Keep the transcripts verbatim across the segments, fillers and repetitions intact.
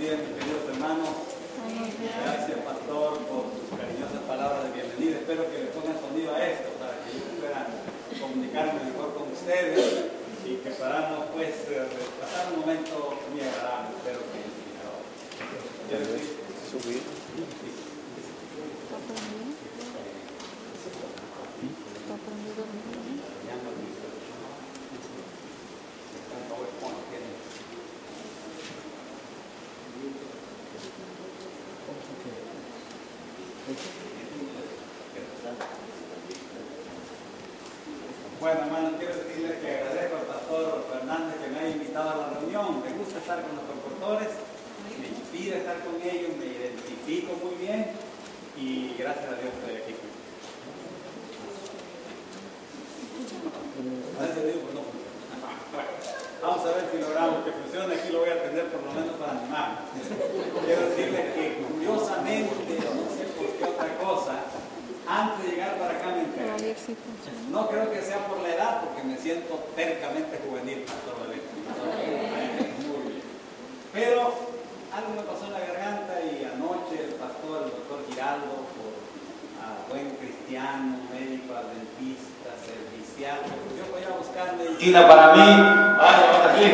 días, mis queridos hermanos. Gracias, pastor, por sus cariñosas palabras de bienvenida. Espero que le pongan sonido a esto para que yo pueda comunicarme mejor con ustedes y que podamos pues pasar un momento muy agradable. Espero que ¿quieres subir? Bueno, hermano, quiero decirles que agradezco al pastor Fernández que me haya invitado a la reunión. Me gusta estar con los colportores, me inspira estar con ellos, me identifico muy bien y gracias a Dios estoy aquí. Gracias a Dios, pues no funciona. Bueno, vamos a ver si logramos que funcione. Aquí lo voy a atender por lo menos para animar. Quiero decirles que curiosamente, no sé por qué otra cosa, antes de llegar para acá me enfermo. No creo que sea por la edad, porque me siento tercamente juvenil, pastor David. Muy bien. Pero algo me pasó en la garganta y anoche el pastor, el doctor Giraldo, por a buen cristiano, médico, adventista, servicial, yo voy a buscar medicina para mí. Ay, ahora sí.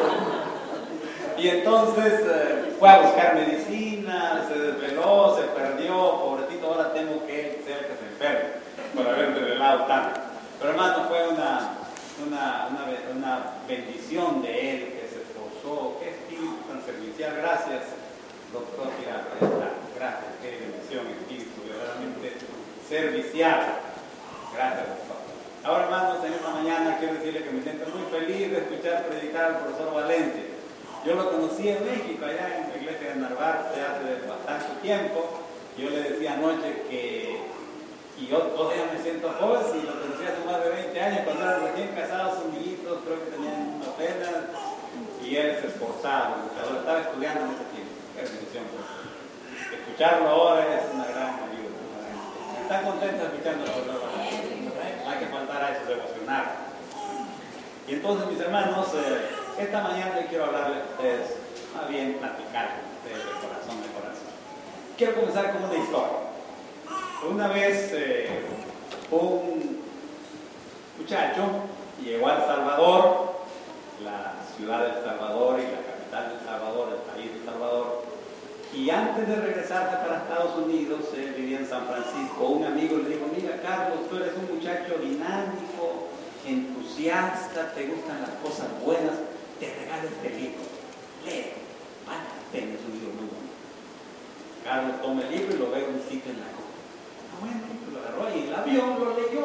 Y entonces eh, fue a buscar medicina, se desveló, se perdió, pobrecito, ahora tengo que ser que se enferme por haber desvelado tanto. Pero hermano, fue una, una, una, una bendición de él que se esforzó. Qué espíritu tan servicial. Gracias, doctor Giraldo. Gracias, qué bendición, espíritu verdaderamente servicial. Gracias, doctor. Ahora, hermanos, en esta mañana quiero decirle que me siento muy feliz de escuchar predicar al profesor Valencia. Yo lo conocí en México, allá en la iglesia de Narvarte, hace bastante tiempo. Yo le decía anoche que, y yo todavía me siento joven, si lo conocí hace más de veinte años, cuando eran recién casados, sus niñitos, creo que tenían apenas, y él se esforzaba, luchador, estaba estudiando en ese tiempo. Qué bendición. Escucharlo ahora es una gran ayuda. ¿Están contentos escuchando la palabra? Hay que faltar a eso de emocionar. Y entonces, mis hermanos, eh, esta mañana yo quiero hablarles a ustedes, más bien platicar con ustedes de corazón a corazón. Quiero comenzar con una historia. Una vez eh, un muchacho llegó a El Salvador, la ciudad de El Salvador y la capital de El Salvador, el país de El Salvador, y antes de regresarse para Estados Unidos, él vivía en San Francisco. Un amigo le dijo: mira, Carlos, tú eres un muchacho dinámico, entusiasta, te gustan las cosas buenas, te regalo este libro, lee, vale la pena, es un libro muy bueno. Carlos toma el libro y lo ve en un sitio en la costa. Ah, bueno, lo agarró y el avión lo leyó.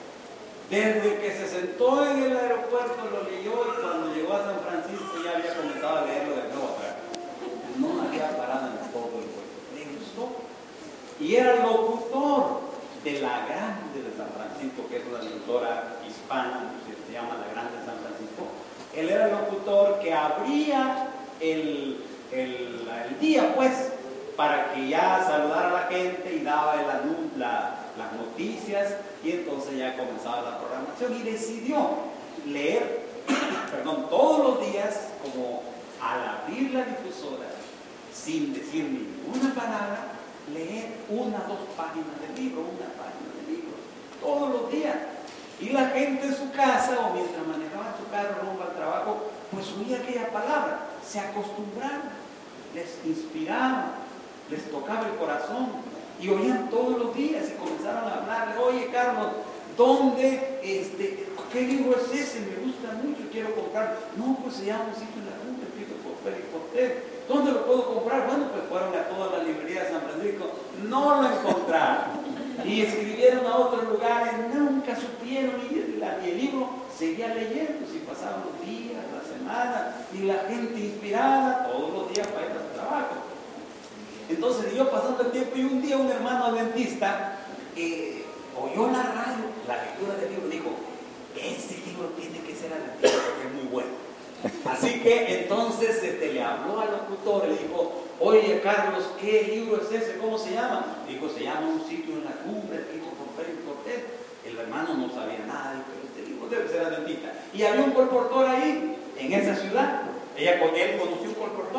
Desde que se sentó en el aeropuerto lo leyó y cuando llegó a San Francisco ya había comenzado a leerlo de nuevo atrás. No había parado en todo el vuelo. Le gustó. Y era locutor de La Grande de San Francisco, que es una locutora hispana, que se llama La Grande de San Francisco. Él era el locutor que abría el, el, el día, pues, para que ya saludara a la gente y daba el anun, la, las noticias, y entonces ya comenzaba la programación. Y decidió leer, perdón, todos los días, como al abrir la difusora, sin decir ninguna palabra, leer una o dos páginas del libro, una página del libro, todos los días. Y la gente en su casa o mientras manejaban su carro rumbo al trabajo, pues oía aquella palabra, se acostumbraron, les inspiraba, les tocaba el corazón y oían todos los días y comenzaron a hablarle: oye, Carlos, ¿dónde, este, qué libro es ese? Me gusta mucho, quiero comprar. No, pues se llama Un sitio en la cumbre, escrito por Félix Cortés. ¿Dónde lo puedo comprar? Bueno, pues fueron a todas las librerías de San Francisco, no lo encontraron. Y escribieron a otros lugares, nunca supieron, y, la, y el libro seguía leyendo, si pasaban los días, las semanas, y la gente inspirada todos los días para ir al trabajo. Entonces siguió pasando el tiempo y un día un hermano adventista eh, oyó la radio, la lectura del libro, dijo: ese libro tiene que ser adventista porque es muy bueno. Así que entonces este, le habló al locutor y le dijo: oye, Carlos, ¿qué libro es ese? ¿Cómo se llama? Dijo: se llama Un sitio en la cumbre, escrito por Félix Cortés. El hermano no sabía nada, dijo: pero este libro debe ser adventista. Y había un colportor ahí, en esa ciudad. Ella, él conoció un colportor y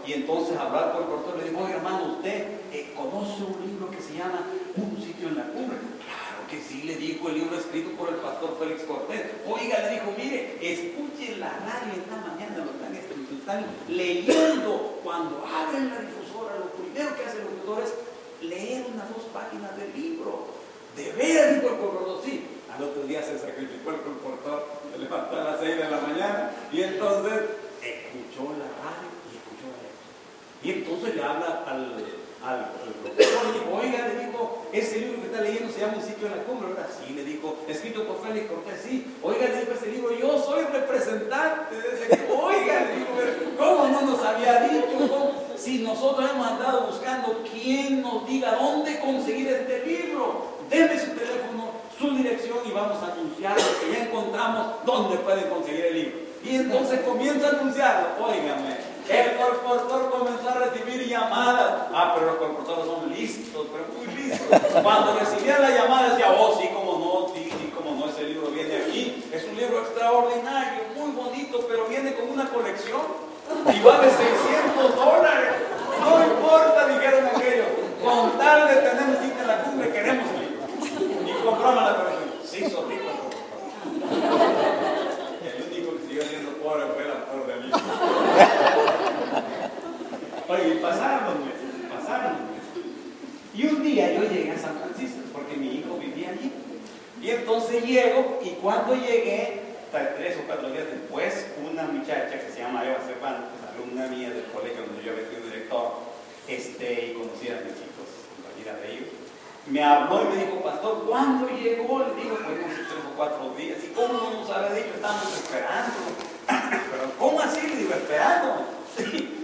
y entonces hablar con el portor le dijo, oye hermano, ¿usted eh, conoce un libro que se llama Un sitio en la cumbre? Claro que sí, le dijo, el libro escrito por el pastor Félix Cortés. Oiga, le dijo, mire, escuche la radio esta mañana, lo están, lo están leyendo. Cuando abren la difusora, lo primero que hace el locutor es leer unas dos páginas del libro. De veras, dijo el portor, sí. Al otro día se sacrificó el portor, se levantó a las seis de la mañana y entonces escuchó la radio y escuchó la lectura. Y entonces le habla al, al, al profesor, le dijo, oiga, le dijo, ese libro que está leyendo se llama Un sitio en la cumbre, ¿verdad? Sí, le dijo, escrito por Félix Cortés, sí. Oiga, le dijo, ese libro, yo soy representante de ese libro. Oiga, le dijo, ¿cómo no nos había dicho? ¿Cómo? Si nosotros hemos andado buscando quién nos diga dónde conseguir este libro, denme su teléfono, su dirección y vamos a anunciarlo, que ya encontramos dónde pueden conseguir el libro. Y entonces comienza a anunciarlo. Óigame, el corportor comenzó a recibir llamadas. Ah, pero los corportores son listos, pero muy listos. Cuando recibían la llamada decía, oh, sí, como no, sí, sí, como no, ese libro viene aquí. Es un libro extraordinario, muy bonito, pero viene con una colección y vale seiscientos dólares. No importa, dijeron aquellos, con tal de tener un sitio en la cumbre, queremos el libro. Y compramos la colección. Se hizo rico. El único que siguió siendo pobre fue el autor del libro. Oye, y pasaron los meses, pasaron los meses. Y un día yo llegué a San Francisco, porque mi hijo vivía allí. Y entonces llego, y cuando llegué, tres o cuatro días después, una muchacha que se llama Eva Cervantes, alumna mía del colegio donde yo había sido director, este, y conocía a mis hijos, compañera de ellos, me habló y me dijo, pastor, ¿cuándo llegó? Le digo, pues no sé, tres o cuatro días. ¿Y cómo no nos había dicho? Estamos esperando. Pero ¿cómo así? Le digo, esperando. Sí,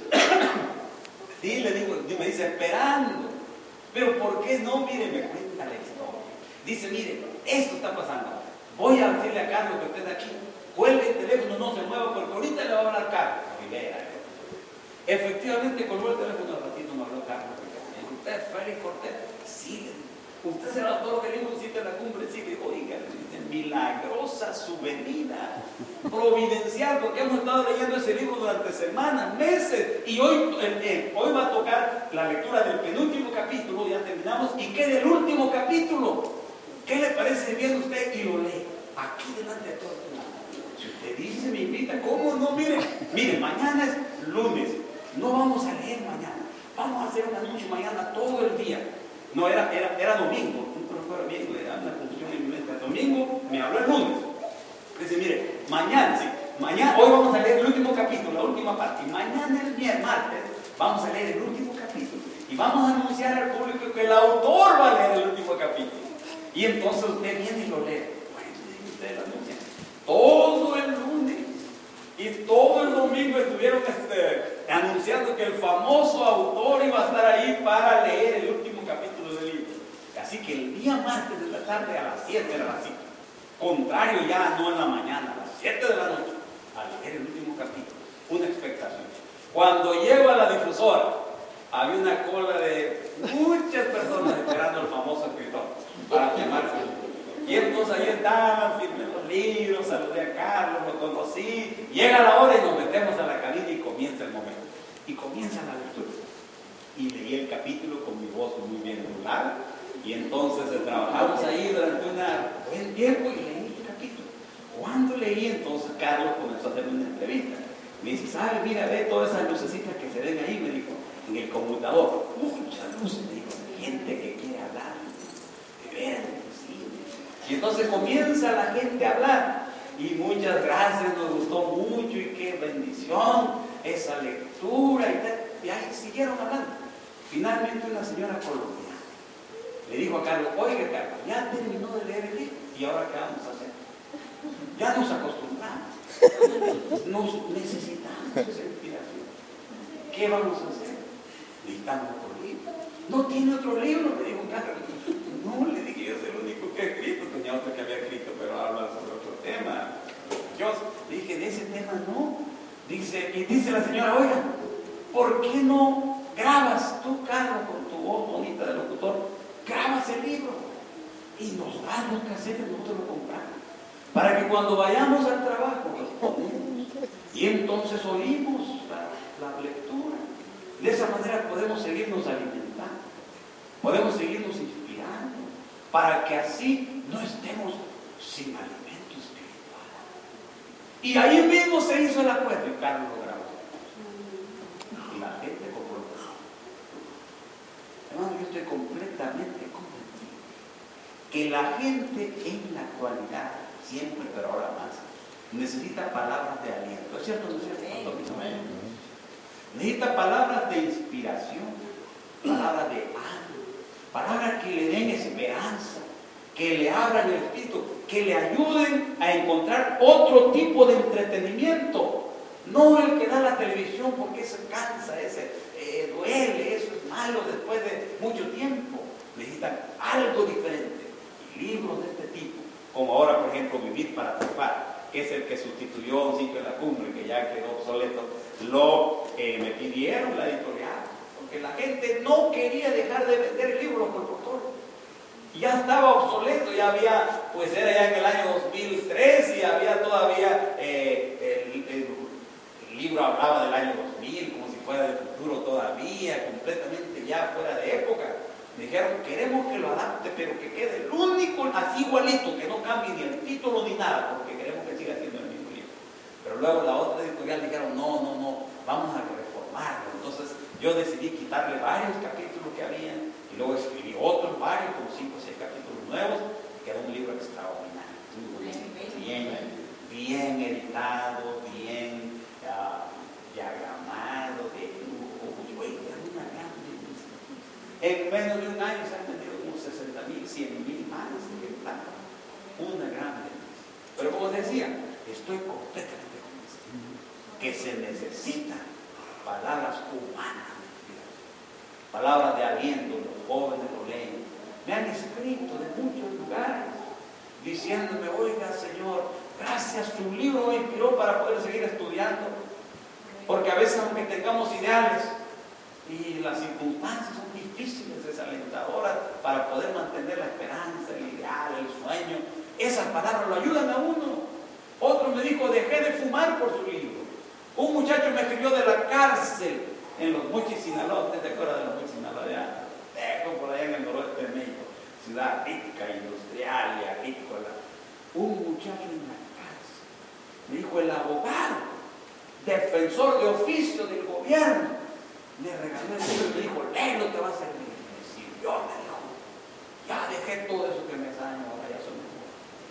sí, le digo, me dice, esperando. Pero ¿por qué no? Mire, me cuenta la historia. Dice, mire, esto está pasando. Voy a decirle a Carlos que usted aquí, cuelgue el teléfono, no se mueva, porque ahorita le va a hablar Carlos Rivera. Efectivamente, colgó el teléfono, al ratito me habló Carlos Rivera. Me dijo, ¿usted es Félix Cortés? Sí, usted se va todo lo que dijo un sitio en la cumbre. Sí, le dijo, oiga, milagrosa su venida, providencial, porque hemos estado leyendo ese libro durante semanas, meses, y hoy, eh, hoy va a tocar la lectura del penúltimo capítulo, ya terminamos, y queda el último capítulo. ¿Qué le parece bien usted? Y lo lee aquí delante de todo el mundo. Si usted dice, me invita, ¿cómo no? Mire, mire, mañana es lunes, no vamos a leer mañana, vamos a hacer un anuncio mañana todo el día. No, era, era, era domingo, no recuerdo bien, le da una confusión en mi mente. El domingo me habló el lunes. Dice, mire, mañana, sí, mañana, hoy vamos a leer el último capítulo, la última parte, y mañana el miércoles, martes, vamos a leer el último capítulo, y vamos a anunciar al público que el autor va a leer el último capítulo. Y entonces usted viene y lo lee. Bueno, usted lo anuncia. Todo el lunes y todo el domingo estuvieron este, anunciando que el famoso autor iba a estar ahí para leer el último capítulo del libro. Así que el día martes de la tarde a las siete de la cita. Contrario ya, no en la mañana, a las siete de la noche, a leer el último capítulo. Una expectación. Cuando llego a la difusora, había una cola de muchas personas esperando al famoso escritor para firmarse. Y entonces ahí estaban, firmé los libros, saludé a Carlos, lo conocí. Llega la hora y nos metemos a la cabina y comienza el momento. Y comienza la lectura. Y leí el capítulo con mi voz muy bien modulada. Y entonces trabajamos ahí durante un buen tiempo y leí el capítulo. Cuando leí, entonces Carlos comenzó a hacer una entrevista. Me dice, ¿sabe? Mira, ve todas esas lucecitas que se ven ahí, me dijo, en el conmutador. Muchas luces, me dijo, gente que quiere hablar. De veras, sí. Y entonces comienza la gente a hablar. Y muchas gracias, nos gustó mucho y qué bendición esa lectura y tal. Y ahí siguieron hablando. Finalmente una señora colombiana le dijo a Carlos, oiga Carlos, ya terminó de leer el libro y ahora ¿qué vamos a hacer? Ya nos acostumbramos, nos necesitamos esa inspiración. ¿Qué vamos a hacer? Necesitamos otro libro. ¿No tiene otro libro? Le dijo Carlos. No, le dije, yo soy el único que he escrito. Tenía otro que había escrito, pero habla sobre otro tema. Yo le dije, de ese tema no. Dice, y dice la señora, oiga, ¿por qué no grabas tú, Carlos, con tu voz bonita de locutor? Grabas el libro y nos das los casetes, nosotros lo compramos. Para que cuando vayamos al trabajo los ponemos. Y entonces oímos la, la lectura. De esa manera podemos seguirnos alimentando, podemos seguirnos inspirando, para que así no estemos sin alimento espiritual. Y ahí mismo se hizo el acuerdo y Carlos lo grabó. Y la gente compró. Hermano, yo estoy completamente convencido que la gente en la actualidad, siempre, pero ahora más, necesita palabras de aliento. ¿Es cierto o no es cierto? Necesita palabras de inspiración, palabras de ánimo, palabras que le den esperanza, que le abran el espíritu, que le ayuden a encontrar otro tipo de entretenimiento. No el que da la televisión, porque eso cansa, ese eh, duele, eso es malo después de mucho tiempo. Necesitan algo diferente. Y libros de este tipo, como ahora por ejemplo Vivir para Triunfar, que es el que sustituyó a Un Sitio en la Cumbre, que ya quedó obsoleto, lo eh, me pidieron la editorial, porque la gente no quería dejar de vender libros por autor. Ya estaba obsoleto, ya había, pues era ya en el año dos mil tres y había todavía, eh, el, el, el libro hablaba del año dos mil, como si fuera del futuro todavía, completamente ya fuera de época. Me dijeron, queremos que lo adapte, pero que quede el único, así igualito, que no cambie ni el título ni nada, porque queremos que siga siendo el mismo libro. Pero luego la otra editorial dijeron, no, no, no, vamos a reformarlo. Entonces yo decidí quitarle varios capítulos que había, y luego escribí otros varios, como cinco o seis capítulos nuevos, que era un libro extraordinario, muy bien, bien editado, bien uh, diagramado, de lujo, era una gran bendición. En menos de un año se han vendido como sesenta mil, cien mil más ejemplares. Una gran bendición. Pero como decía, estoy completamente convencido que se necesitan palabras humanas, palabras de aliento. Los jóvenes lo leen. Me han escrito de muchos lugares diciéndome, oiga Señor, gracias, su libro me inspiró para poder seguir estudiando, porque a veces aunque tengamos ideales y las circunstancias son difíciles, desalentadoras, para poder mantener la esperanza, el ideal, el sueño, esas palabras lo ayudan a uno. Otro me dijo, dejé de fumar por su libro. Un muchacho me escribió de la cárcel en Los Mochis, Sinaloa. ¿Usted te acuerda de Los Mochis, Sinaloa? Allá, por allá en el noroeste de México, ciudad rica, industrial y agrícola. Un muchacho en la cárcel me dijo, el abogado, defensor de oficio del gobierno, me regaló el libro y me dijo, léelo, te va a servir. Me sirvió, me dijo, ya dejé todo eso que me daña, ahora ya soy mejor.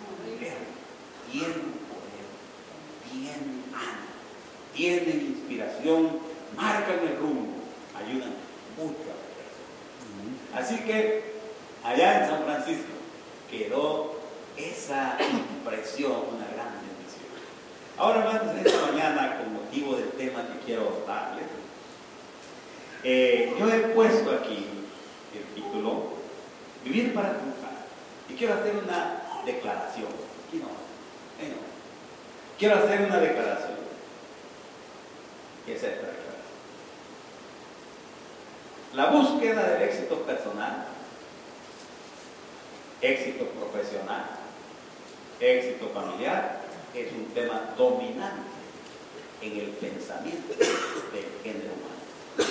Tienen poder, tienen ánimo, tienen inspiración, marcan el rumbo, ayudan mucho a la persona. Así que allá en San Francisco quedó esa impresión, una gran bendición. Ahora, hermanos, en esta mañana, con motivo del tema que quiero darles, eh, yo he puesto aquí el título Vivir para Triunfar, y quiero hacer una declaración. Aquí no, ahí no. Quiero hacer una declaración. ¿Qué es esta declaración? La búsqueda del éxito personal, éxito profesional, éxito familiar, es un tema dominante en el pensamiento del género humano.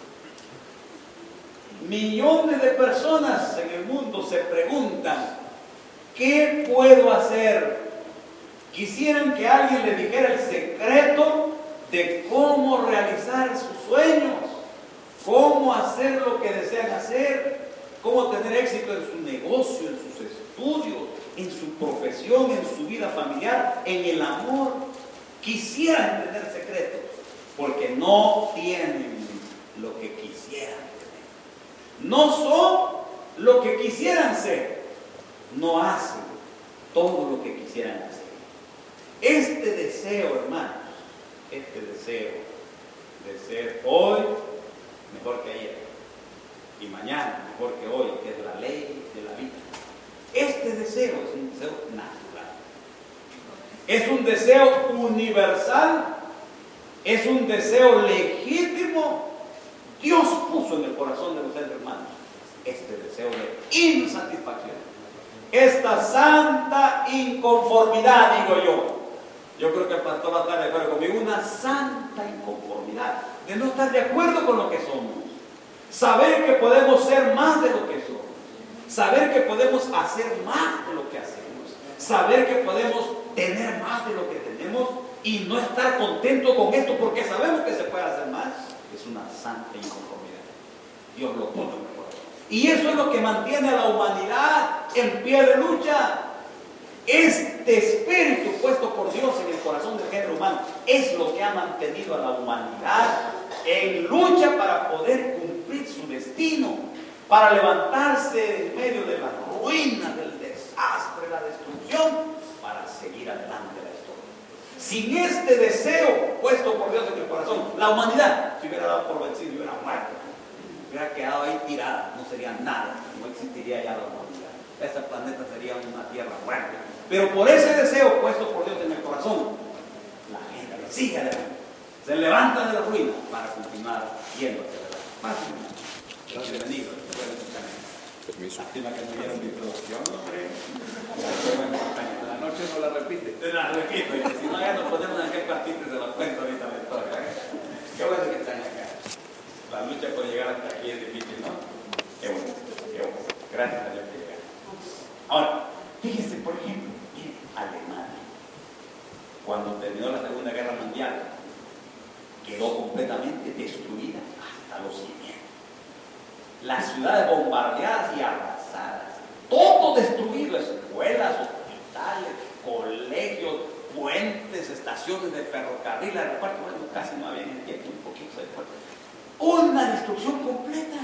Millones de personas en el mundo se preguntan, ¿qué puedo hacer? Quisieran que alguien les dijera el secreto de cómo realizar sus sueños, cómo hacer lo que desean hacer, cómo tener éxito en su negocio, en sus estudios, en su profesión, en su vida familiar, en el amor. Quisieran tener secretos, porque no tienen lo que quisieran tener. No son lo que quisieran ser. No hacen todo lo que quisieran hacer. Este deseo, hermanos, este deseo de ser hoy mejor que ayer y mañana mejor que hoy, que es la ley de la vida. Este deseo es un deseo natural, es un deseo universal, es un deseo legítimo. Dios puso en el corazón de los seres humanos este deseo de insatisfacción, esta santa inconformidad, digo yo, Yo creo que el pastor va a estar de acuerdo conmigo. Una santa inconformidad de no estar de acuerdo con lo que somos. Saber que podemos ser más de lo que somos. Saber que podemos hacer más de lo que hacemos. Saber que podemos tener más de lo que tenemos y no estar contento con esto porque sabemos que se puede hacer más. Es una santa inconformidad. Dios lo pone mejor. Y eso es lo que mantiene a la humanidad en pie de lucha. Este espíritu puesto por Dios en el corazón del género humano es lo que ha mantenido a la humanidad en lucha para poder cumplir su destino, para levantarse en medio de la ruina, del desastre, la destrucción, para seguir adelante la historia. Sin este deseo puesto por Dios en el corazón, la humanidad se hubiera dado por vencido y hubiera muerto, hubiera quedado ahí tirada, no sería nada, no existiría ya la humanidad. Este planeta sería una tierra muerta. Pero por ese deseo puesto por Dios en el corazón, la gente sigue adelante, se levanta de la ruina para continuar yendo hacia adelante. Más o menos. Bienvenido. Permiso. Lástima que no dieron mi introducción, hombre. La noche no la repite. Te la repito, y si no ya nos ponemos en qué partir se lo cuento ahorita la historia. ¿eh? Qué bueno que están acá. La lucha por llegar hasta aquí es difícil, ¿no? Qué bueno, qué bueno. Gracias a Dios que llegaron. Ahora, fíjense, por ejemplo, en Alemania, cuando terminó la Segunda Guerra Mundial, quedó completamente destruida hasta los cimientos. Las ciudades bombardeadas y arrasadas, todo destruido, escuelas, hospitales, colegios, puentes, estaciones de ferrocarril, aeropuertos, bueno, casi no había en el tiempo, un poquito de fuerte. Una destrucción completa.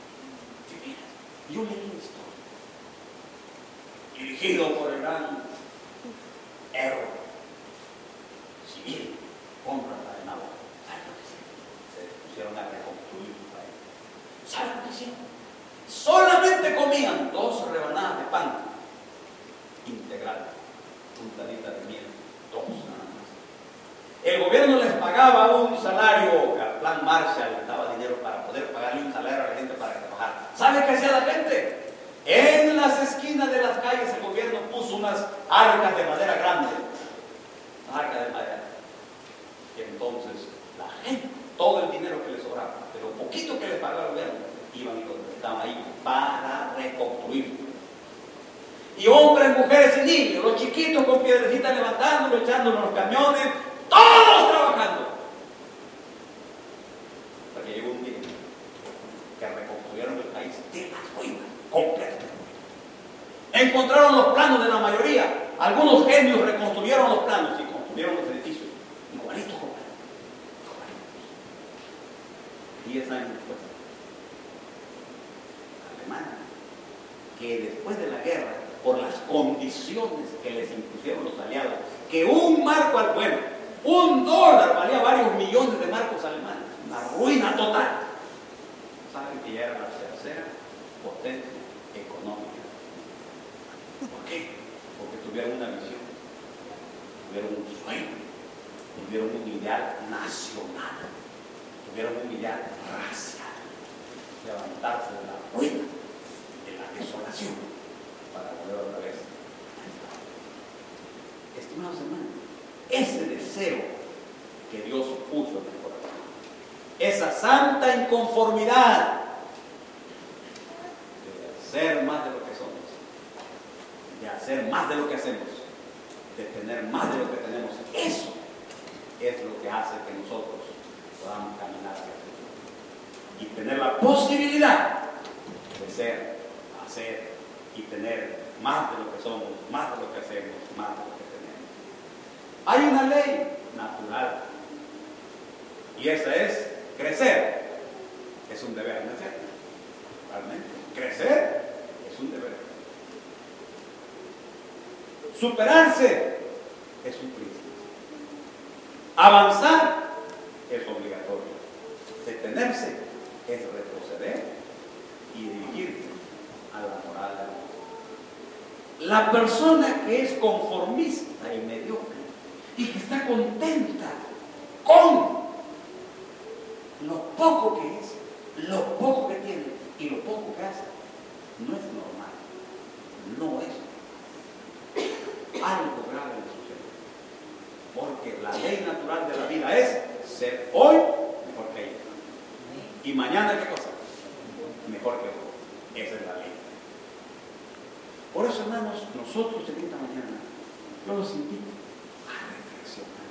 Yo leí la historia, dirigido por el gran héroe civil, Konrad Adenauer. ¿Saben lo que hicieron? Se pusieron a reconstruir su país. ¿Saben lo que hicieron? Solamente comían dos rebanadas de pan integral, puntadita de miel, dos nada más. El gobierno les pagaba un salario, al plan Marshall les daba dinero para poder pagarle un salario a la gente para que trabajara. ¿Sabe qué hacía la gente? En las esquinas de las calles el gobierno puso unas arcas de madera grandes, arcas de madera. Y entonces la gente, todo el dinero que les sobraba, pero poquito que les pagaba el gobierno, iban y lo estaban ahí para reconstruir. Y hombres, mujeres y niños, los chiquitos con piedrecitas levantándolo, echándolo en los camiones, todos trabajando. Hasta que llegó un día que reconstruyeron el país de la ruina completa. Encontraron los planos de la mayoría. Algunos genios reconstruyeron los planos y construyeron los edificios igualitos como diez años después, Alemania, que después de la guerra, por las condiciones que les impusieron los aliados, que un marco al bueno, un dólar valía varios millones de marcos alemanes, una ruina total. Saben que ya era la tercera potencia económica. ¿Por qué? Porque tuvieron una visión, tuvieron un sueño, tuvieron un ideal nacional, tuvieron un ideal racial, levantarse de la ruina, de la desolación, para volver otra vez. Estimados hermanos, ese deseo que Dios puso en el corazón, esa santa inconformidad de hacer más de lo que somos, de hacer más de lo que hacemos, de tener más de lo que tenemos, eso es lo que hace que nosotros podamos caminar hacia el futuro y tener la posibilidad de ser, hacer y tener más de lo que somos, más de lo que hacemos, más de lo que tenemos. Hay una ley natural y esa es crecer. Es un deber, ¿no es cierto? Realmente, crecer es un deber. Superarse es un principio. Avanzar es obligatorio. Detenerse es retroceder y dirigirse a la moral de Dios. La persona que es conformista y mediocre y que está contenta con lo poco que es, lo poco que tiene y lo poco que hace, no es normal, no es normal. Algo grave le sucede. ¿Por porque la ley natural de la vida es ser hoy mejor que ayer. Y mañana, ¿qué cosa? Mejor que hoy. Esa es la ley. Por eso, hermanos, nosotros en esta mañana, yo los invito a reflexionar.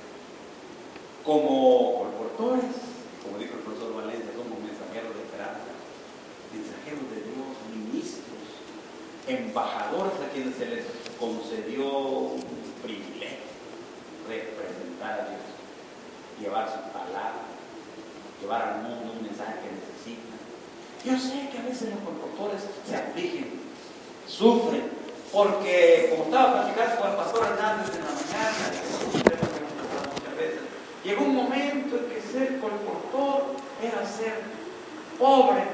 Como colportores, como dijo el profesor Valencia, somos mensajeros de esperanza, mensajeros de Dios, ministros, embajadores a quienes se les concedió un privilegio, representar a Dios, llevar su palabra, llevar al mundo un mensaje que necesita. Yo sé que a veces los colportores se afligen, sufren, porque como estaba platicando con el pastor Hernández en la mañana, muchas veces, llegó un momento en que ser colportor era ser pobre,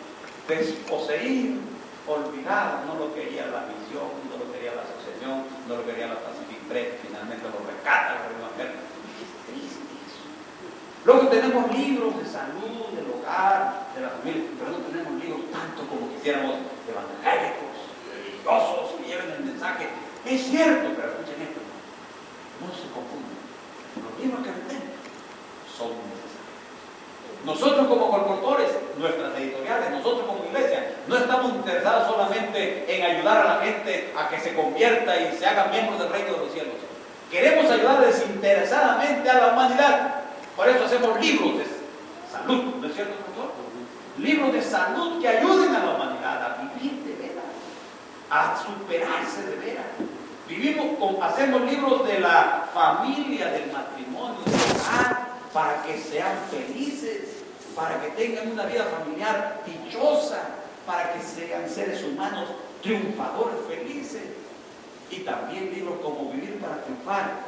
desposeído, olvidado. No lo quería la misión, no lo quería la asociación, no lo quería la Pacific Press, finalmente lo rescata la Evangelio. Qué triste eso. Luego tenemos libros de salud, del hogar, de la familia, pero no tenemos libros tanto como quisiéramos, evangélicos, religiosos, que lleven el mensaje. Es cierto, pero escuchen esto, no se confunden. Los libros que tenemos son necesarios. Nosotros como colportores, nuestras editoriales, nosotros como iglesia, no estamos interesados solamente en ayudar a la gente a que se convierta y se haga miembros del reino de los cielos. Queremos ayudar desinteresadamente a la humanidad. Por eso hacemos libros de salud, ¿no es cierto, doctor? Libros de salud que ayuden a la humanidad a vivir de veras, a superarse de veras. Vivimos con, hacemos libros de la familia, del matrimonio, del hogar, para que sean felices, para que tengan una vida familiar dichosa, para que sean seres humanos triunfadores, felices. Y también libros como Vivir para Triunfar,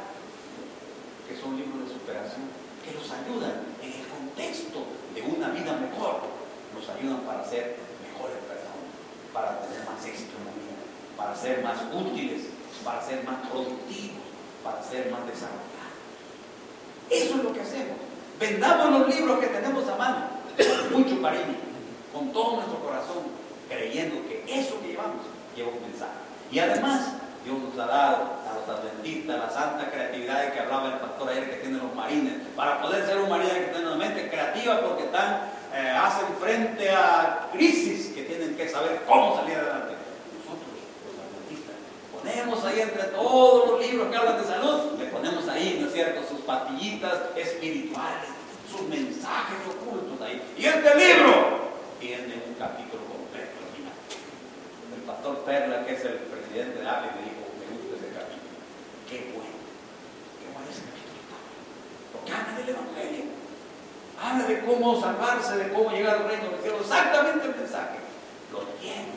que son libros de superación, que nos ayudan en el contexto de una vida mejor, nos ayudan para ser mejores personas, para tener más éxito en la vida, para ser más útiles, para ser más productivos, para ser más desarrollados. Eso es lo que hacemos. Vendamos los libros que tenemos a mano, con mucho cariño, con todo nuestro corazón, creyendo que eso que llevamos lleva un mensaje. Y además, Dios nos ha dado a los adventistas la santa creatividad de que hablaba el pastor ayer, que tienen los marines, para poder ser un marine que tiene una mente creativa, porque están, eh, hacen frente a crisis que tienen que saber cómo salir adelante. Nosotros, los adventistas, ponemos ahí entre todos los libros que hablan de salud, le ponemos ahí, ¿no es cierto?, sus pastillitas espirituales, sus mensajes ocultos ahí. Y este libro tiene un capítulo completo al final. El pastor Perla, que es el presidente de A P E, me dijo, me gusta ese capítulo. Qué bueno, qué bueno ese capítulo. Porque habla del Evangelio, habla de cómo salvarse, de cómo llegar al reino del cielo. Exactamente el mensaje lo tiene.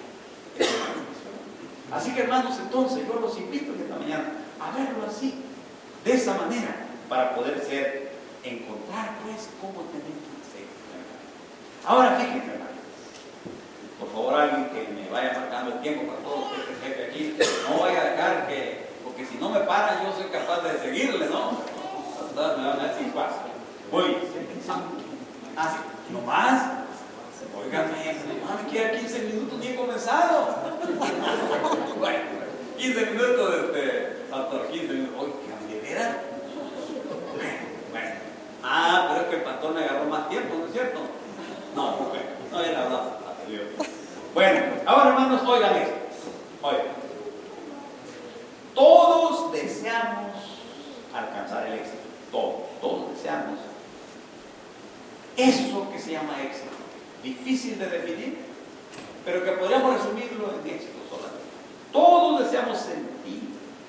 Así que, hermanos, entonces yo los invito esta mañana a verlo así, de esa manera, para poder ser, encontrar pues cómo tenemos que hacer. Ahora fíjense, hermanos, por favor, alguien que me vaya marcando el tiempo para todos los que jefe aquí, no vaya a dejar que, porque si no me paran yo soy capaz de seguirle, ¿no? Todas me van a dar sin paso. Voy, así, no más. Oigan, no me queda quince minutos ni he comenzado. Bueno, quince minutos, este, pastor, quince minutos. Oigan, ¿de veras? Bueno, ah, pero es que el pastor me agarró más tiempo, ¿no es cierto? No, bueno, no es la verdad. Bueno, ahora, hermanos, oigan esto. Oigan. Todos deseamos alcanzar el éxito. Todos, todos deseamos. Eso que se llama éxito. Difícil de definir, pero que podríamos resumirlo en éxito solamente. Todos deseamos sentir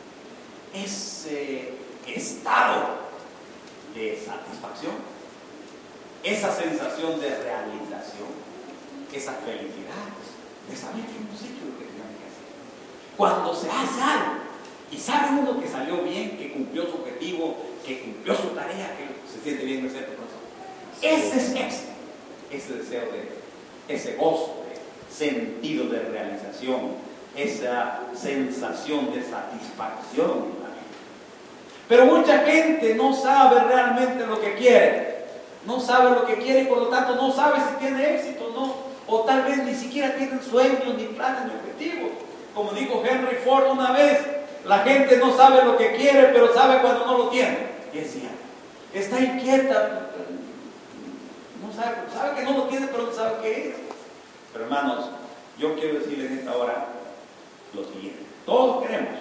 ese estado de satisfacción, esa sensación de realización, esa felicidad de saber que hemos hecho lo que teníamos que hacer. Cuando se hace algo y sabe uno que salió bien, que cumplió su objetivo, que cumplió su tarea, que se siente bien, ¿no es cierto? Ese es éxito. Ese deseo de, ese gozo, de sentido de realización, esa sensación de satisfacción en la vida. Pero mucha gente no sabe realmente lo que quiere, no sabe lo que quiere y por lo tanto no sabe si tiene éxito o no, o tal vez ni siquiera tienen sueños, ni planes, ni objetivos. Como dijo Henry Ford una vez, la gente no sabe lo que quiere, pero sabe cuando no lo tiene. Y es cierto. Está inquieta. No sabe, sabe que no lo tiene, pero no sabe qué es. Pero hermanos, yo quiero decirles en esta hora lo siguiente. Todos queremos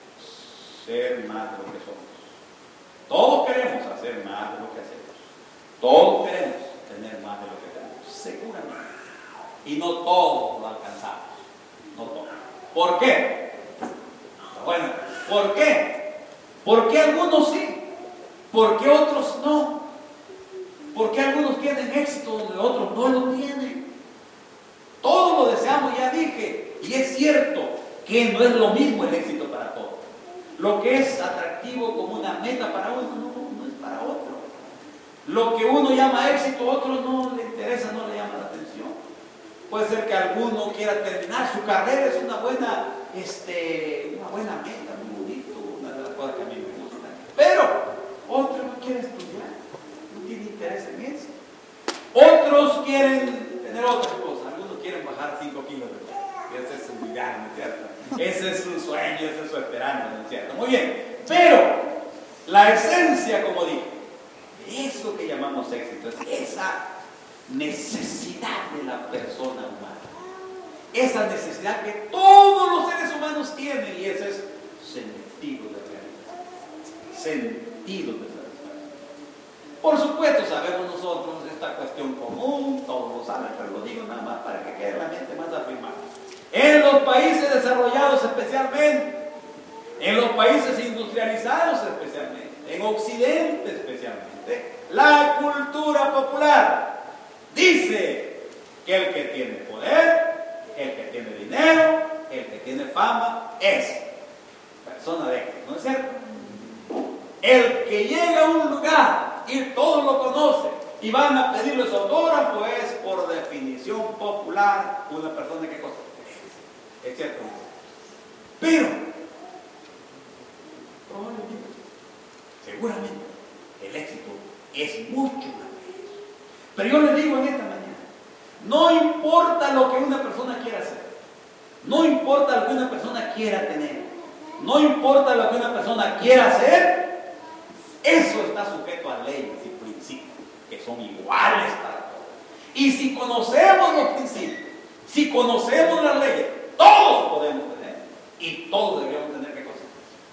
ser más de lo que somos. Todos queremos hacer más de lo que hacemos. Todos queremos tener más de lo que tenemos. Seguramente. Y no todos lo alcanzamos. No todos. ¿Por qué? Bueno, ¿por qué? ¿Por qué algunos sí? ¿Por qué otros no? ¿Por qué algunos tienen éxito donde otros no lo tienen? Todos lo deseamos, ya dije. Y es cierto que no es lo mismo el éxito para todos. Lo que es atractivo como una meta para uno, no, no es para otro. Lo que uno llama éxito, a otro no le interesa, no le llama la atención. Puede ser que alguno quiera terminar su carrera, es una buena, este, una buena meta, muy bonito, una de las cosas que a mí me gusta. Pero otro no quiere estudiar, no tiene interés en eso. Otros quieren tener otras cosas, algunos quieren bajar cinco kilos de peso. Y ese es su milagro, ¿no es cierto? Ese es su sueño, esa es su esperanza, ¿no es cierto? Muy bien, pero la esencia, como dije, de eso que llamamos éxito, es esa necesidad de la persona humana. Esa necesidad que todos los seres humanos tienen, y ese es sentido de realidad. Sentido de satisfacción. Por supuesto, sabemos nosotros esta cuestión común, todos lo saben, pero lo digo nada más para que quede la mente más afirmada. En los países desarrollados especialmente, en los países industrializados especialmente, en Occidente especialmente, la cultura popular dice que el que tiene poder, el que tiene dinero, el que tiene fama, es persona de éxito, ¿no es cierto? El que llega a un lugar y todos lo conocen y van a pedirle su autógrafo es por definición popular una persona que cosa. Es cierto. Pero, probablemente, seguramente, el éxito es mucho más que eso. Pero yo les digo en esta mañana, no importa lo que una persona quiera hacer, no importa lo que una persona quiera tener, no importa lo que una persona quiera hacer, eso está sujeto a leyes y principios que son iguales para todos. Y si conocemos los principios, si conocemos las leyes, todos podemos tener y todos deberíamos tener qué cosa.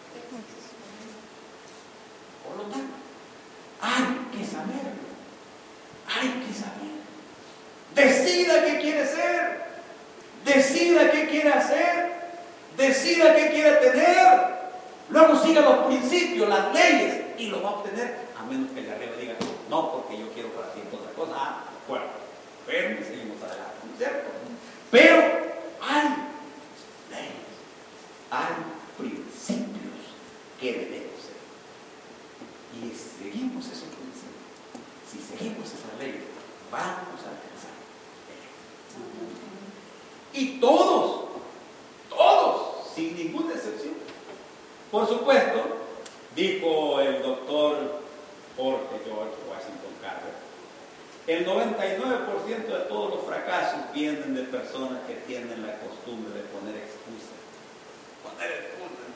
Por lo tanto, hay que saberlo, hay que saber. Decida qué quiere ser, decida qué quiere hacer, decida qué quiere tener. Luego siga los principios, las leyes y lo va a obtener, a menos que el de arriba diga, no, porque yo quiero para tiempo otra cosa. Ah, bueno, pero seguimos adelante, ¿no es cierto? Pero hay leyes, hay principios que debemos ser. Y seguimos esos principios, si seguimos esas leyes, vamos a alcanzar el éxito. Y todos, todos, sin ninguna excepción. Por supuesto, dijo el doctor Jorge George Washington Carver, el noventa y nueve por ciento de todos los fracasos vienen de personas que tienen la costumbre de poner excusas. Poner excusas.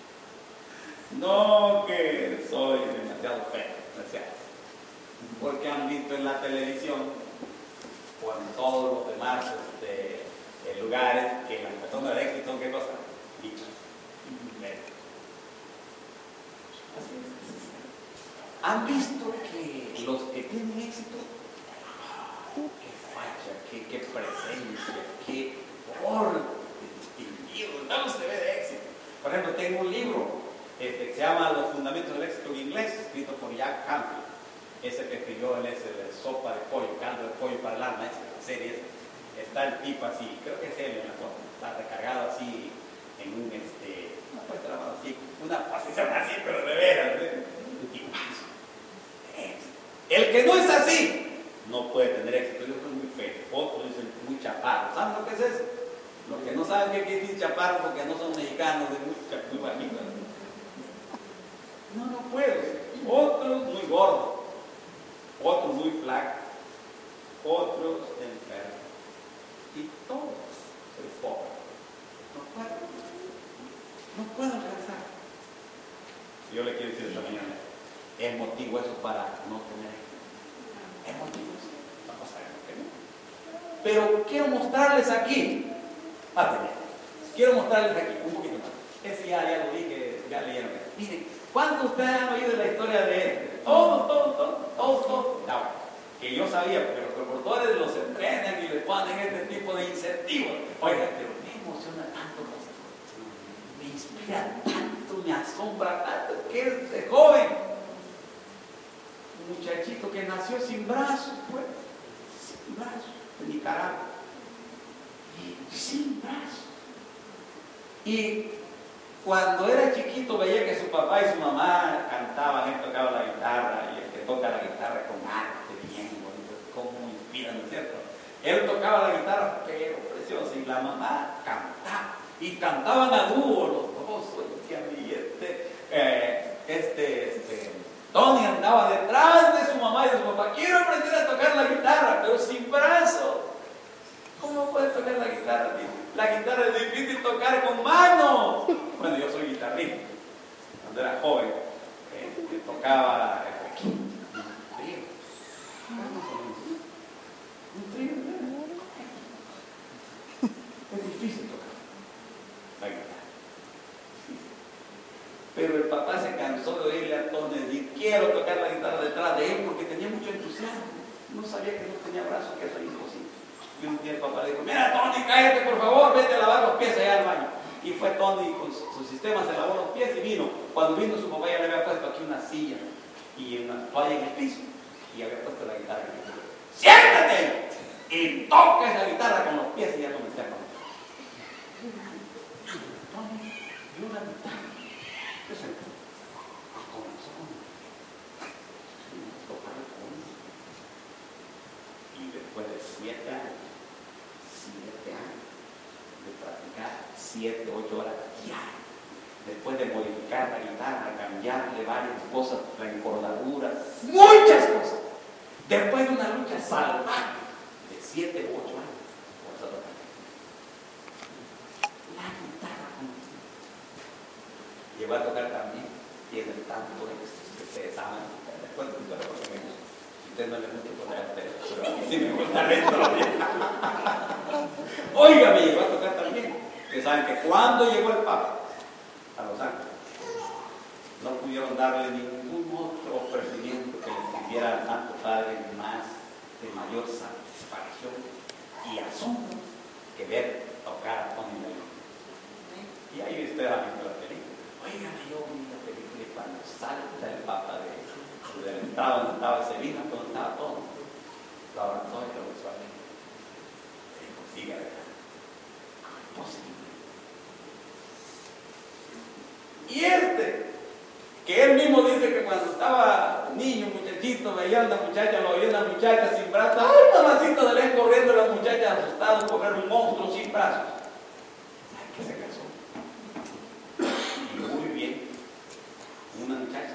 No que soy demasiado feo, no es cierto. Porque han visto en la televisión o en todos los demás este, lugares que las personas de éxito son qué cosa, dichos. Así es. ¿Han visto que los que tienen éxito, qué facha, qué, qué presencia, qué porte distinguido, no se ve de éxito? Por ejemplo, tengo un libro este, que se llama Los Fundamentos del Éxito en Inglés, escrito por Jack Canfield, ese que escribió él, ese de sopa de pollo, caldo de pollo para el alma, esa serie. Está el tipo así, creo que es él en la foto, está recargado así en un, este, una puesta de la mano así, una posición así, pero de veras, ¿eh? El que no es así, no puede tener éxito. Yo soy muy feo, otros dicen muy chaparro. ¿Saben lo que es eso? Los que no saben qué quiere decir chaparro porque no son mexicanos, de muy, muy bajitos. No, no puede. Otros muy gordos, otros muy flacos, otros enfermos. Y todos soy pobre. No puedo. No puedo alcanzar. Yo le quiero decir esta mañana, Es motivo eso para no tener. Es motivo eso. Vamos a ver que no. Pero quiero mostrarles aquí. A ver, quiero mostrarles aquí un poquito más. Ese ya, ya lo dije, ya leyeron. Miren, ¿cuántos de ustedes han oído la historia de este? Todos, todos, todos, todos, todos. No, que yo sabía, porque los promotores los entrenan y les ponen este tipo de incentivos. Oiga, pero me emociona tanto, me inspira tanto, me asombra tanto, que es de joven. Un muchachito que nació sin brazos, pues, sin brazos, de Nicaragua. Y sin brazos. Y cuando era chiquito veía que su papá y su mamá cantaban, él tocaba la guitarra, y el que toca la guitarra con arte bien bonito, como inspira, ¿no es cierto? Él tocaba la guitarra, pero precioso, y la mamá cantaba, y cantaban a dúo los dos, oye, a mí este, eh, este, este, Tony andaba detrás de su mamá y de su papá, quiero aprender a tocar la guitarra, pero sin brazos. ¿Cómo puedes tocar la guitarra? La guitarra es difícil tocar con manos. Bueno, yo soy guitarrista. Cuando era joven, eh, tocaba aquí, un trío. Un trío. Es difícil tocar la guitarra. Pero el papá se cansó de oírle a Tony decir, quiero tocar la guitarra detrás de él porque tenía mucho entusiasmo. No sabía que no tenía brazos, que eso era imposible. Y un día el papá le dijo, mira Tony, cállate por favor, vete a lavar los pies allá al baño. Y fue Tony con su, su sistema, se lavó los pies y vino. Cuando vino su papá ya le había puesto aquí una silla y una toalla en el piso y había puesto la guitarra en el piso. ¡Siéntate! Y toca esa guitarra con los pies y ya comencé a comer. Tony vio una guitarra. ¿Qué se comenzó con tocar con y después de siete años siete años de practicar siete, ocho horas diarias, después de modificar la guitarra, cambiarle varias cosas, la encordadura, muchas cosas, después de una lucha salvaje de siete u ocho años, la guitarra llegó a tocar también, tiene tanto que ustedes saben, después de todo lo que me gusta. Usted no le gusta poner el pelo, pero a mí sí me gusta dentro. Oiga, me llegó a tocar también. Ustedes saben que cuando llegó el Papa a Los Ángeles, no pudieron darle ningún otro ofrecimiento que le sirviera al Santo Padre más de mayor satisfacción y asombro que ver tocar a Tony Mellon. Y ahí ustedes han visto la película. Oigan, yo vi la película y cuando salta el Papa de del entrado donde estaba ese vino, donde estaba todo, lo abrazó y lo besó a mí. Y dijo, siga, ¿verdad? ¿Cómo es posible? Y este, que él mismo dice que cuando estaba niño, muchachito, veía a una muchacha, lo veía una muchacha sin brazos, ¡ay, mamacita! De lejos corriendo la muchacha asustada por ver un monstruo sin brazos. ¿Sabes qué se casó? Y muy bien, una muchacha.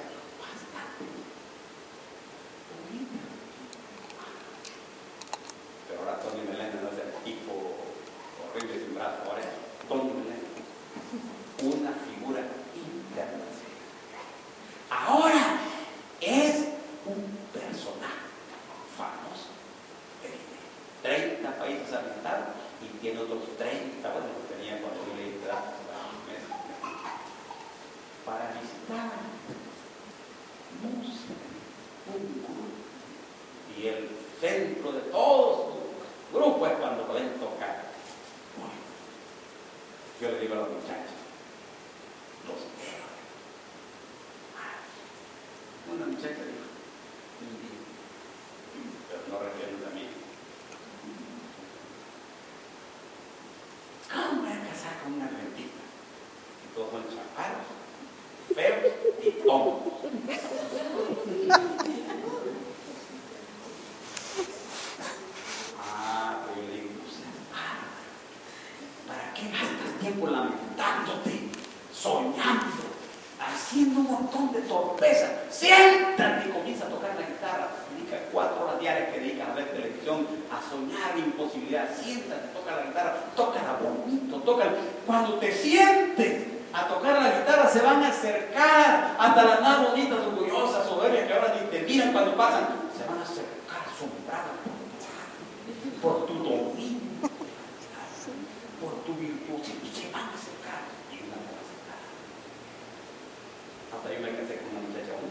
Pero ahora Tony Mellon no es el tipo horrible sin brazos, ahora es Tony Mellon, una figura internacional. Ahora es un personaje famoso de treinta países habitados y tiene otros treinta, bueno, lo tenía cuando yo leí meses para visitar música, un grupo. Y el centro de todos los grupos es cuando lo ven tocar. Bueno, yo le digo a los muchachos, los héroes. Una muchacha dijo, pero no refiero a mí. ¿Cómo voy a casar con una argentina? Y todos son chaparos, feos y tontos. Ah, pero yo digo, ¿para qué gastas tiempo lamentándote, soñando, haciendo un montón de torpezas? Siéntate y comienza a tocar la guitarra. Dedica cuatro horas diarias que dedicas a ver televisión, a soñar imposibilidad. Siéntate, toca la guitarra, tócala bonito, tócala. Cuando te sientes a tocar la guitarra, se van a acercar hasta las más bonitas, orgullosas. orgullosa, soberbia, que ahora ni te miran cuando pasan, se van a acercar asombradas por tu dominio, por tu virtud, y se van a acercar, y una me va a acercar. Hasta yo me casé con una muchacha aún.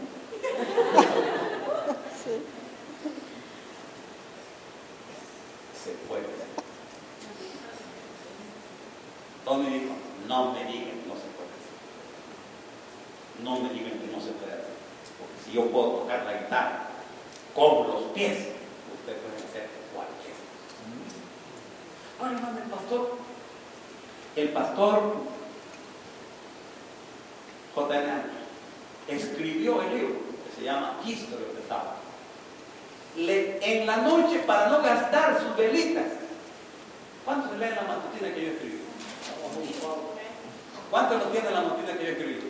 Se fue. Todo me dijo, no me digan que no se puede hacer. No me digan que no se puede hacer. Porque si yo puedo tocar la guitarra con los pies, usted puede hacer cualquier cosa. Ahora, hermano, el pastor, el pastor J N escribió el libro que se llama History of the Sabbath. Le, en la noche, para no gastar sus velitas. ¿Cuántos se leen la matutina que yo escribí? ¿Cuántos lo tienen la matutina que yo escribí?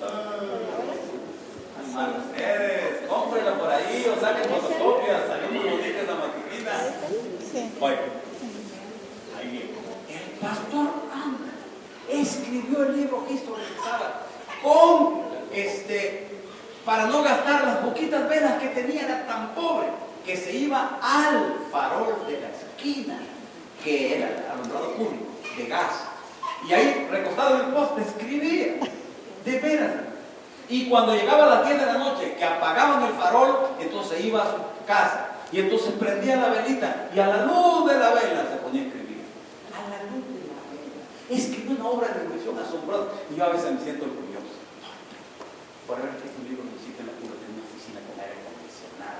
Hermano, ustedes, cómprenla por ahí o saquen fotocopias, salió muy bonita esa matutina. Oye, ahí viene. El pastor Anda escribió el libro History of the Sabbath con este, para no gastar las poquitas velas que tenía, era tan pobre que se iba al farol de la esquina, que era el alumbrado público, de gas. Y ahí, recostado en el poste, escribía, de veras. Y cuando llegaba a las diez de la noche, que apagaban el farol, entonces iba a su casa. Y entonces prendía la velita, y a la luz de la vela se ponía a escribir. A la luz de la vela. Escribió una obra de invención asombrosa. Y yo a veces me siento orgulloso. Por haber escrito un libro que existe en la pura de una oficina con aire acondicionado.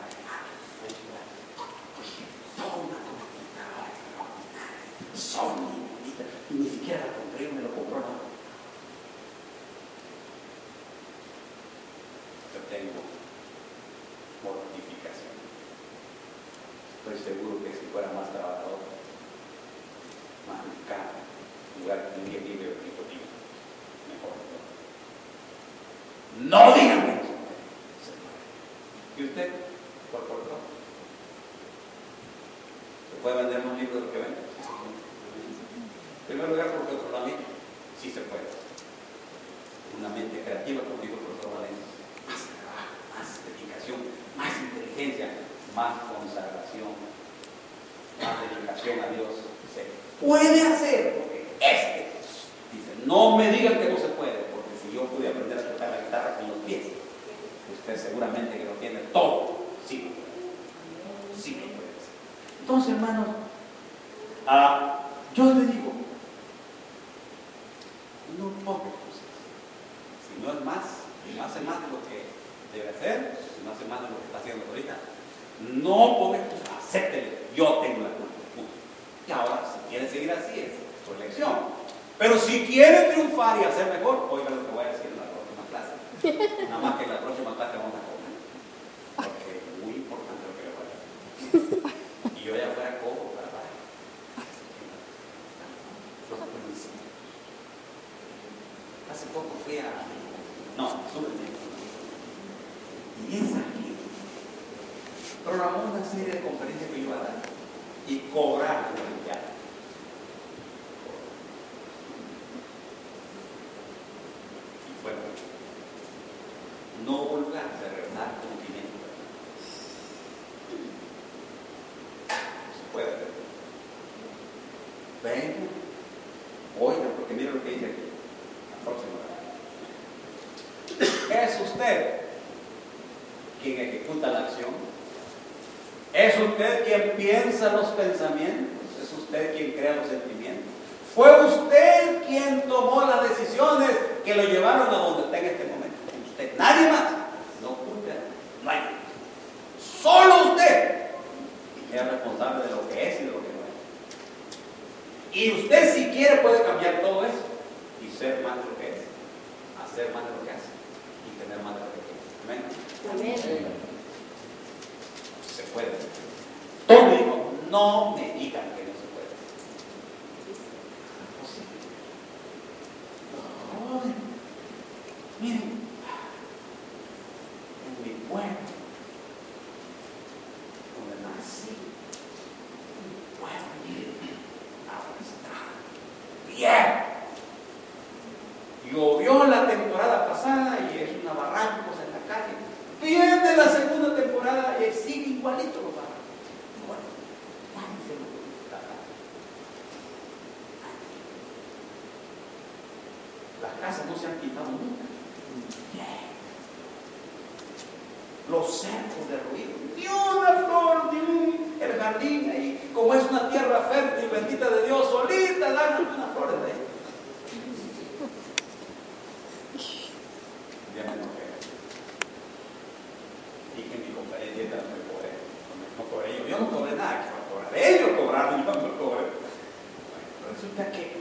Una computadora Sony, y ni siquiera la compré, me lo compró, no. Yo tengo mortificación. Estoy seguro que si fuera más trabajador, más caro, en lugar de un día libre o tiempo libre, mejor. No digan eso. ¿Y usted? ¿Por por qué? ¿Se puede vender más libros de lo que vende? En primer lugar, porque otro lado, sí se puede. Una mente creativa, como dijo el profesor Valencia. Más trabajo, más dedicación, más inteligencia, más consagración, más dedicación a Dios. Se puede hacer, porque este dice, no me digan que no se puede, porque si yo pude aprender a tocar la guitarra con los pies, usted seguramente que lo tiene todo. Sí, sí que puede hacer. Entonces, hermanos, ah, yo le digo, no ponga cosas. Si no es más, si no hace más de lo que debe hacer, si no hace más de lo que está haciendo ahorita, no ponga cosas, acéptele, yo tengo la culpa. Y ahora, si quiere seguir así, es su elección. Pero si quiere triunfar y hacer mejor, oiga lo que voy a decir en la próxima clase. Nada más que en la próxima clase vamos a comer. Porque es muy importante lo que le voy a decir. Y yo ya fuera cojo para parar. Hace poco fui a... No, súbeme. Y esa gente programó una serie de conferencias que yo iba a dar y cobrar por el viaje. Y fue no hubo lugar de regresar al continente. Se puede hacer. Venga, oiga, porque mira lo que dice aquí. Próximo. ¿Es usted quien ejecuta la acción? ¿Es usted quien piensa los pensamientos? ¿Es usted quien crea los sentimientos? ¿Fue usted quien tomó las decisiones que lo llevaron a donde está en este momento? Usted, nadie más. No usted, no hay. Solo usted es responsable de lo que es y de lo que no es. Y usted, si quiere, puede cambiar todo eso y ser más de lo que es, hacer más de lo que hace y tener más de lo que quiere. Amén. Amén. Se puede. Todo dijo, no me digan que no se puede. No, sí. No, miren, en mi pueblo, donde nací, mi pueblo, miren, ahora está bien. Llovió la temporada pasada y es una barrancos en la calle. casas no se han pintado nunca. Los cercos derruidos, ni una flor, ni un el jardín ahí, como es una tierra fértil, bendita de Dios, solita, dan unas flores de ahí. Ya me enojé. Dije mi compañera, no me cobré, no cobré yo, yo no cobré nada, que va a cobrar ellos cobraron, yo no cobré. Bueno, resulta que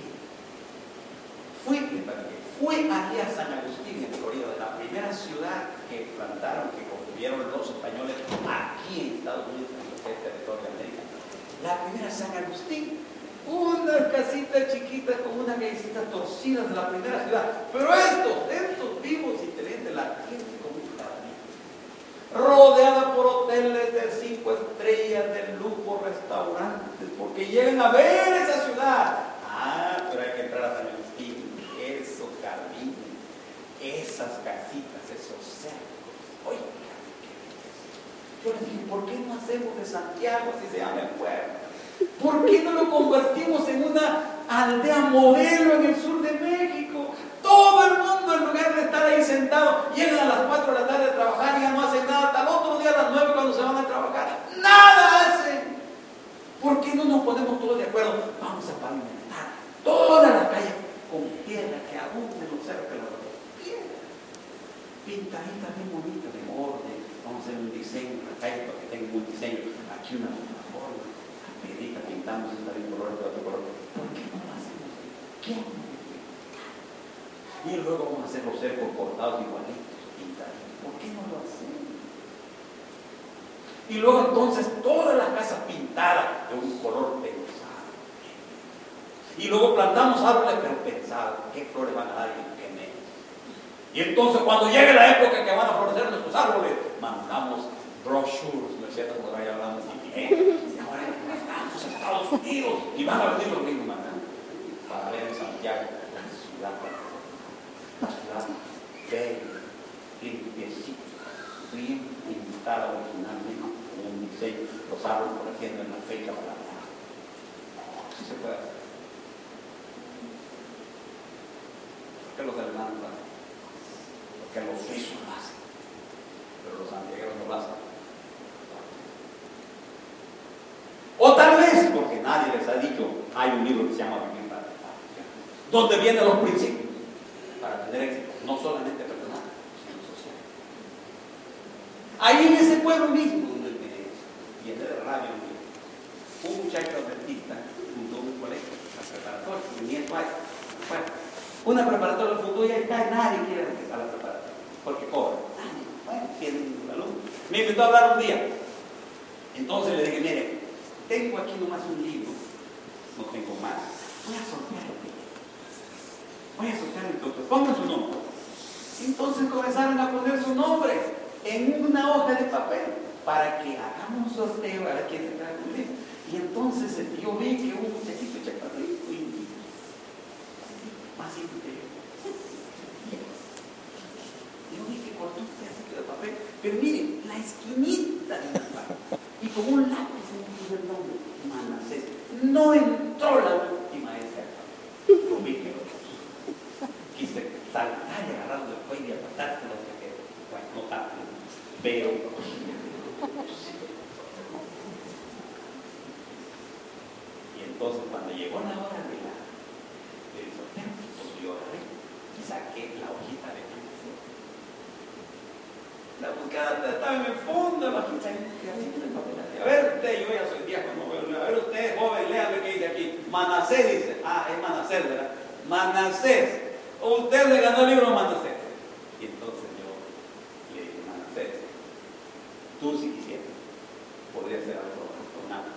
fui, fui allí a San Agustín, en Florida, la primera ciudad que plantaron, que construyeron los españoles aquí en Estados Unidos, en lo que es territorio de América. La primera San Agustín, unas casitas chiquitas con unas callecitas torcidas de la primera ciudad. Pero estos, estos vivos y tenentes la tienen como un jardín, rodeada por hoteles de cinco estrellas, de lujo, restaurantes, porque llegan a ver esa ciudad. Ah, pero hay que entrar a San Agustín, esos jardines, esas casitas, esos cercos. Oiga, yo les dije, ¿por qué no hacemos de Santiago si se llama el pueblo? ¿Por qué no lo convertimos en una aldea modelo en el sur de México? Todo el mundo, en lugar de estar ahí sentado, llegan a las cuatro de la tarde a trabajar y ya no hacen nada, hasta el otro día a las nueve cuando se van a trabajar. ¡Nada hacen! ¿Por qué no nos ponemos todos de acuerdo? Vamos a pavimentar toda la calle con piedra, que abunde los cerros, piedra, pintadita bien bonita, de orden. Vamos a hacer un diseño, la calle para que tenga un diseño. Aquí una forma, la piedrita pintamos, está bien color, de otro color. ¿Por qué no lo hacemos? ¿Quién? Y luego vamos a hacer los cercos cortados igualitos, pintaditos. ¿Por qué no lo hacemos? Y luego entonces toda la casa pintada de un color pensado. Y luego plantamos árboles pero pensados, qué flores van a dar y qué menos. Y entonces cuando llegue la época que van a florecer nuestros árboles, mandamos brochures, ¿no es cierto? Por ahí hablamos de y ahora mandamos a Estados Unidos y van a venir los mismos mandando para ver en Santiago la ciudad, la ciudad bella, limpiecita, bien pintada originalmente, con un diseño, los árboles floreciendo en la fecha para la así se puede hacer. ¿Por qué los hermanos lo hacen? Porque los suizos lo hacen, pero los santiagueros no lo hacen. O tal vez porque nadie les ha dicho, hay un libro que se llama Vivir para Triunfar, donde vienen los principios para tener éxito, no solamente personal, sino social. Ahí en ese pueblo mismo, donde viene de radio, un muchacho adventista fundó un colegio, la preparatoria, mi nieto hay, bueno, una preparatoria lo fundó y ahí está, nadie quiere regresar a la preparatoria, porque cobra. Bueno, tienen un alumno. Me invitó a hablar un día. Entonces le dije, mire, tengo aquí nomás un libro, no tengo más, voy a sortear el libro. Voy a sortear el doctor, pongan su nombre. Entonces comenzaron a poner su nombre en una hoja de papel para que hagamos un sorteo a ver quién se trae un libro. Y entonces yo vi que un muchachito chaparrito y más interior. Yo vi que cortó un pedacito de papel, pero miren, la esquinita de la página, y con un lápiz en el nombre, Manasés. No entró la última esa. Yo vi que lo quise saltar y agarrarlo después y apartarse los que bueno, no tanto, pero y entonces cuando llegó la hora de la del sorteo, pues yo agarré y saqué la hojita de Manasés. La buscada estaba en el fondo de la hojita de papel. A ver usted, yo ya soy viejo, no veo. A ver usted, joven, léame qué dice aquí. Manasés dice, ah, es Manasés, ¿verdad? Manasés. Usted le ganó el libro a Manasés. Y entonces yo le dije, Manasés, tú si quisieras, podría ser algo con nada.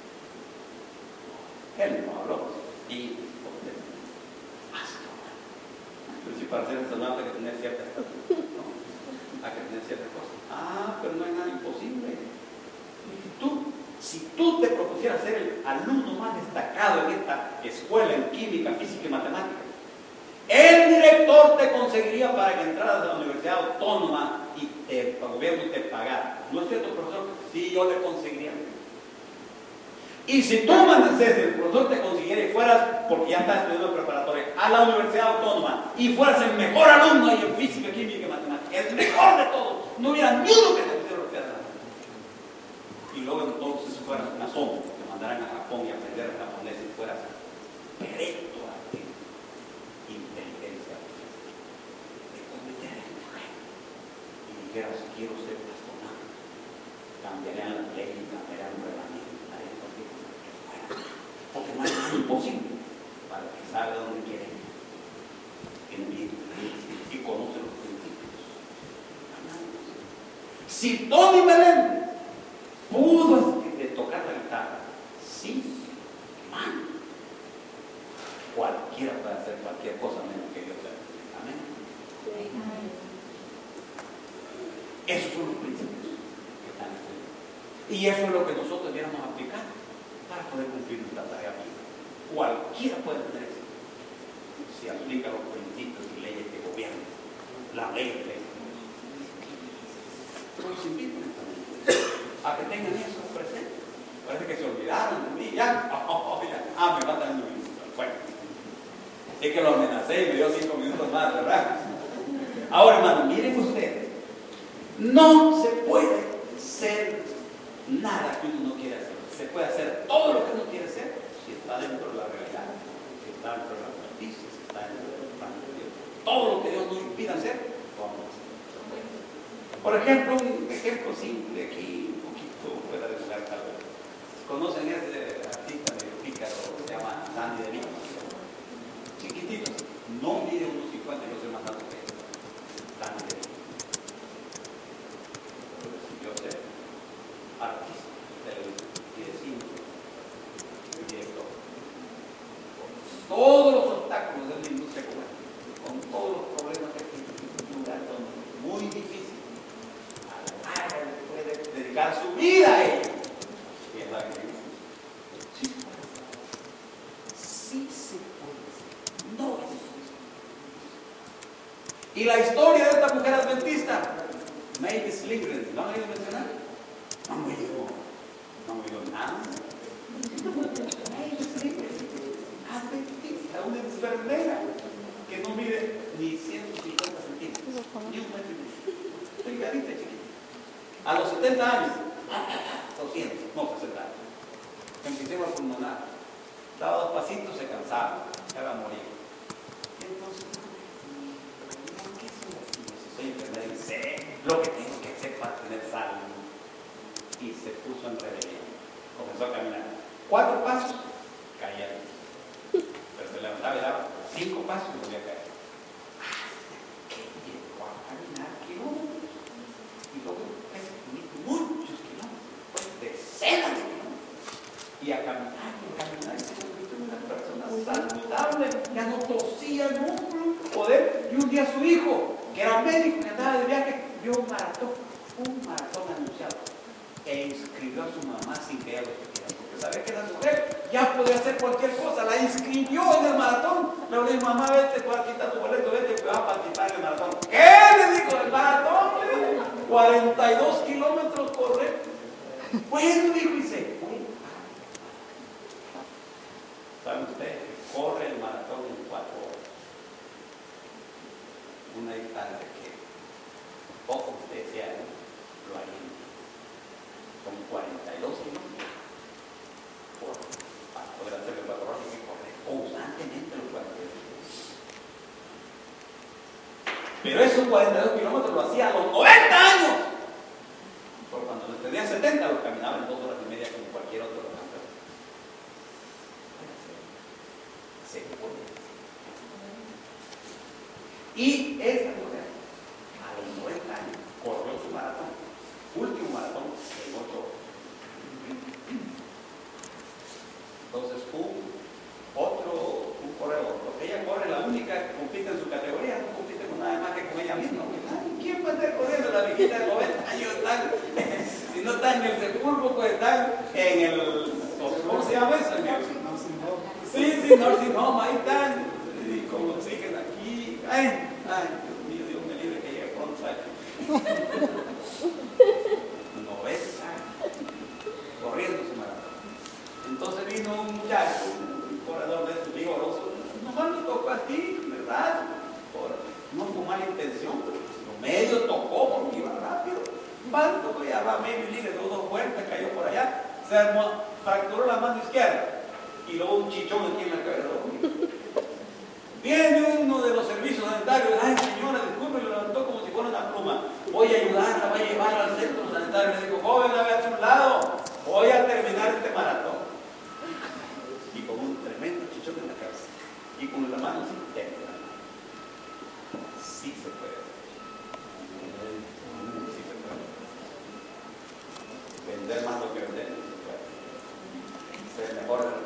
Él no habló. Y usted, hasta ahora. Pero si para ser astronauta hay que tener cierta estatura, ¿no? Hay que tener ciertas cosas. Ah, pero no hay nada imposible. Tú, si tú te propusieras ser el alumno más destacado en esta escuela en química, física y matemática, el director te conseguiría para que entraras a la universidad autónoma y te, el gobierno te pagara. ¿No es cierto, profesor? Sí, yo le conseguiría. Y si tú Manasés, el profesor te consiguiera consiguiera y fueras, porque ya estás estudiando preparatoria, a la Universidad Autónoma y fueras el mejor alumno ahí en física, química y matemática, el mejor de todos, no hubiera ni uno que te pudiera golpear la mano. Y luego entonces fueras un asombro, te mandaran a Japón y aprender japonés y fueras perito a inteligencia de cometer el terreno y dijeras, quiero ser astronauta, cambiarían la ley, cambiarían el reglamento, harían cualquier cosa que fuera, porque no hay nada imposible para que sabe dónde quiere ir y conoce los principios. Si Tony Meléndez pudo tocar la guitarra, sí, man, cualquiera puede hacer cualquier cosa menos que Dios sea. Amén. Esos son los principios que están escritos. Y eso es lo que nosotros debiéramos aplicar para poder cumplir nuestra tarea aquí. Cualquiera puede tener eso. Si aplica los principios y leyes que gobiernan, la ley de leyes. Los invito a que tengan eso presente. Parece que se olvidaron de mí, ya. Oh, ya. Ah, me faltan unos minutos. Bueno, es que lo amenacé y me dio cinco minutos más, ¿verdad? Ahora, hermano, miren ustedes. No se puede ser nada que uno no quiere hacer. Se puede hacer todo lo que uno quiere hacer si está dentro de la realidad, si está dentro de la justicia, si está dentro del plan de Dios. Todo lo que Dios nos impida hacer, vamos a hacer. Por ejemplo, un ejemplo simple aquí, un poquito fuera de lugar tal vez. ¿Conocen ese artista medio pícaro que se llama Danny DeVito? Chiquitito, no mide unos cincuenta, yo soy más alto que él. Danny DeVito. Yo sé, artista, televisión y de cine, y director. Con todos los obstáculos de la industria cubana, con todos los problemas que tiene, un lugar muy difícil. A la larga puede dedicar su vida a ello. Sí se puede. Sí se puede. No es imposible. Y la historia de esta mujer adventista, Mavis Lindgren, ¿no han oído mencionar? No han oído. No han oído nada. Mavis Lindgren, adventista, una enfermera que no mide ni ciento cincuenta centímetros, ni un metro y medio. Delgadita, chiquita. A los setenta años. doscientos, no sesenta años. Enfisema pulmonar. Daba dos pasitos, se cansaba, se iba a morir. Y entonces, ¿qué soy así? Si soy enfermera y sé lo que tengo que hacer para tener salud. Y se puso en rebelión. Comenzó a caminar. Cuatro pasos, caía. Pero se levantaba y daba cinco pasos y volvía a caer. Hasta que llegó a caminar kilómetros. Y luego, muchos kilómetros, decenas de kilómetros, y a caminar, y a caminar, y se convirtió en una persona saludable, ya no tosía, no, poder. Y un día su hijo, que era médico, que andaba de viaje, vio un maratón, un maratón anunciado, e inscribió a su mamá sin que ella lo supiera, porque sabía que la mujer ya podía hacer cualquier cosa, la inscribió en el maratón. Luego le dijo, mamá, vete, tú aquí está tu boleto, vete, que vas a participar en el maratón. ¿Qué? Le dijo, el maratón, cuarenta y dos kilómetros correr. Bueno, dijo, y se fue. ¿Saben ustedes que corre el maratón en cuatro horas? Una distancia que pocos de ustedes ya lo harían. Son cuarenta y dos kilómetros. Por, para poder hacer el cuatro horas hay que correr constantemente los cuarenta y dos. Pero esos cuarenta y dos kilómetros lo hacía a los noventa años. Por cuando les tenía setenta, los caminaba en dos horas y media como cualquier otro de los campeones. Se puede. Y esta mujer, a los noventa años, corrió su maratón, último maratón, en ocho horas. Entonces, un otro, un corredor, porque ella corre, la única que compite en su categoría, no compite con nada más que con ella misma. ¿Quién puede estar corriendo? La viejita de noventa años están, si no están en el Sepulcro, pues están en el, ¿cómo se llama eso? En el, sí, sí, nursing home, ahí están, y con oxígeno aquí, ay, ay, Dios mío, Dios me libre que llegue pronto, noventa, corriendo su maratón. Entonces vino un muchacho, un corredor de estos vigorosos, nomás me tocó a ti, ¿verdad? Por, no fue mala intención, pero lo medio tocó porque iba rápido. Mal tocó, ya va medio libre, dio dos vueltas, cayó por allá, se armó, fracturó la mano izquierda y luego un chichón aquí en la cabeza. Viene uno de los servicios sanitarios, ay señora, disculpe, lo levantó como si fuera una pluma. Voy a ayudarla, voy a llevarla al centro sanitario. Le digo, joven, a ver, a un lado, voy a terminar este maratón. Y con un tremendo chichón en la cabeza. Y con la mano así, temblando. Sí se puede. Sí se puede. Vender más lo que vender, no se puede. Ser mejor